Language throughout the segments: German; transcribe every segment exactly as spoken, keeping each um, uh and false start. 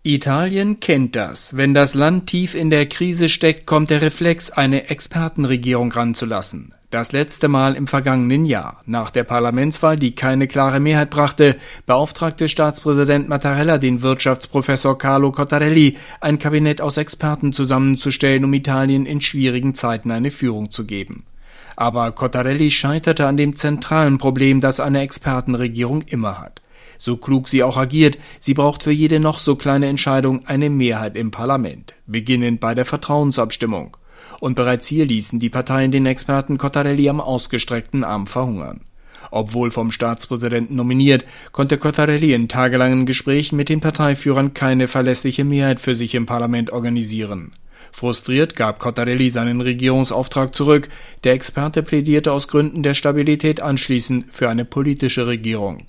Italien kennt das. Wenn das Land tief in der Krise steckt, kommt der Reflex, eine Expertenregierung ranzulassen. Das letzte Mal im vergangenen Jahr. Nach der Parlamentswahl, die keine klare Mehrheit brachte, beauftragte Staatspräsident Mattarella den Wirtschaftsprofessor Carlo Cottarelli, ein Kabinett aus Experten zusammenzustellen, um Italien in schwierigen Zeiten eine Führung zu geben. Aber Cottarelli scheiterte an dem zentralen Problem, das eine Expertenregierung immer hat. So klug sie auch agiert, sie braucht für jede noch so kleine Entscheidung eine Mehrheit im Parlament, beginnend bei der Vertrauensabstimmung. Und bereits hier ließen die Parteien den Experten Cottarelli am ausgestreckten Arm verhungern. Obwohl vom Staatspräsidenten nominiert, konnte Cottarelli in tagelangen Gesprächen mit den Parteiführern keine verlässliche Mehrheit für sich im Parlament organisieren. Frustriert gab Cottarelli seinen Regierungsauftrag zurück. Der Experte plädierte aus Gründen der Stabilität anschließend für eine politische Regierung.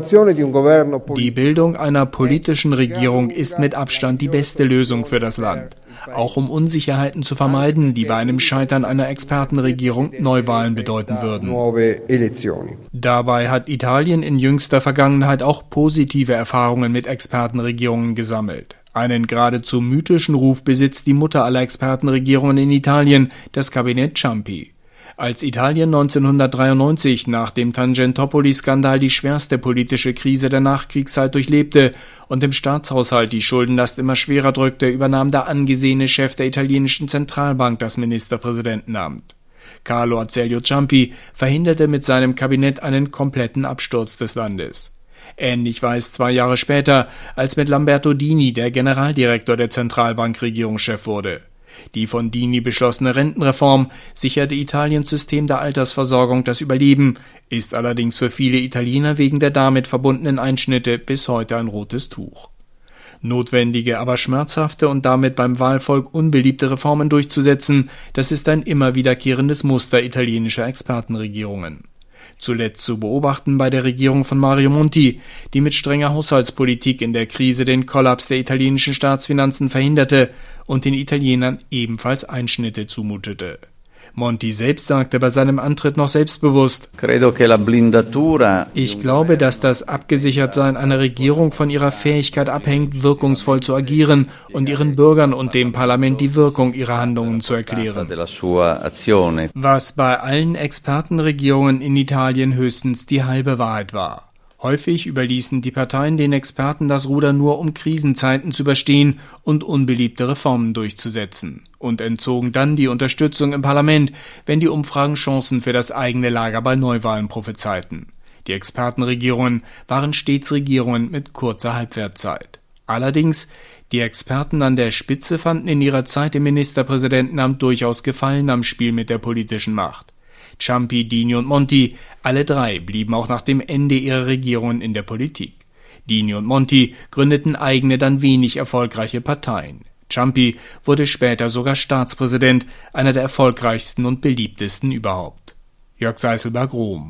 Die Bildung einer politischen Regierung ist mit Abstand die beste Lösung für das Land. Auch um Unsicherheiten zu vermeiden, die bei einem Scheitern einer Expertenregierung Neuwahlen bedeuten würden. Dabei hat Italien in jüngster Vergangenheit auch positive Erfahrungen mit Expertenregierungen gesammelt. Einen geradezu mythischen Ruf besitzt die Mutter aller Expertenregierungen in Italien, das Kabinett Ciampi. Als Italien neunzehnhundertdreiundneunzig nach dem Tangentopoli-Skandal die schwerste politische Krise der Nachkriegszeit durchlebte und im Staatshaushalt die Schuldenlast immer schwerer drückte, übernahm der angesehene Chef der italienischen Zentralbank das Ministerpräsidentenamt. Carlo Azeglio Ciampi verhinderte mit seinem Kabinett einen kompletten Absturz des Landes. Ähnlich war es zwei Jahre später, als mit Lamberto Dini der Generaldirektor der Zentralbank Regierungschef wurde. Die von Dini beschlossene Rentenreform sicherte Italiens System der Altersversorgung das Überleben, ist allerdings für viele Italiener wegen der damit verbundenen Einschnitte bis heute ein rotes Tuch. Notwendige, aber schmerzhafte und damit beim Wahlvolk unbeliebte Reformen durchzusetzen, das ist ein immer wiederkehrendes Muster italienischer Expertenregierungen. Zuletzt zu beobachten bei der Regierung von Mario Monti, die mit strenger Haushaltspolitik in der Krise den Kollaps der italienischen Staatsfinanzen verhinderte und den Italienern ebenfalls Einschnitte zumutete. Monti selbst sagte bei seinem Antritt noch selbstbewusst: Ich glaube, dass das Abgesichertsein einer Regierung von ihrer Fähigkeit abhängt, wirkungsvoll zu agieren und ihren Bürgern und dem Parlament die Wirkung ihrer Handlungen zu erklären. Was bei allen Expertenregierungen in Italien höchstens die halbe Wahrheit war. Häufig überließen die Parteien den Experten das Ruder nur, um Krisenzeiten zu überstehen und unbeliebte Reformen durchzusetzen, und entzogen dann die Unterstützung im Parlament, wenn die Umfragen Chancen für das eigene Lager bei Neuwahlen prophezeiten. Die Expertenregierungen waren stets Regierungen mit kurzer Halbwertszeit. Allerdings, die Experten an der Spitze fanden in ihrer Zeit im Ministerpräsidentenamt durchaus Gefallen am Spiel mit der politischen Macht. Ciampi, Dini und Monti, alle drei blieben auch nach dem Ende ihrer Regierungen in der Politik. Dini und Monti gründeten eigene, dann wenig erfolgreiche Parteien. Ciampi wurde später sogar Staatspräsident, einer der erfolgreichsten und beliebtesten überhaupt. Jörg Seißelberg, Rom.